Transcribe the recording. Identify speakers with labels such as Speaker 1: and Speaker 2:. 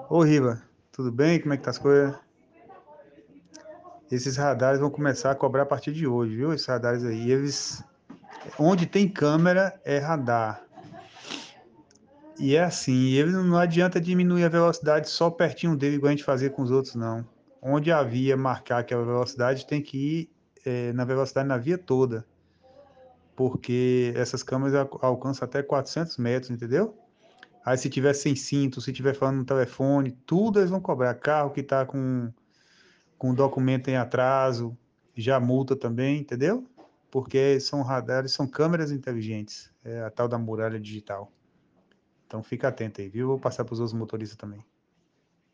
Speaker 1: Ô, Riva, tudo bem? Como é que tá as coisas? Esses radares vão começar a cobrar a partir de hoje, viu? Esses radares aí, onde tem câmera é radar. E é assim, ele não adianta diminuir a velocidade só pertinho dele, igual a gente fazia com os outros, não. Onde a via marcar que é a velocidade, tem que ir na velocidade na via toda, porque essas câmeras alcançam até 400 metros, entendeu? Aí se tiver sem cinto, se tiver falando no telefone, tudo eles vão cobrar. Carro que está com documento em atraso, já multa também, entendeu? Porque são radares, são câmeras inteligentes, é a tal da muralha digital. Então fica atento aí, viu? Vou passar para os outros motoristas também.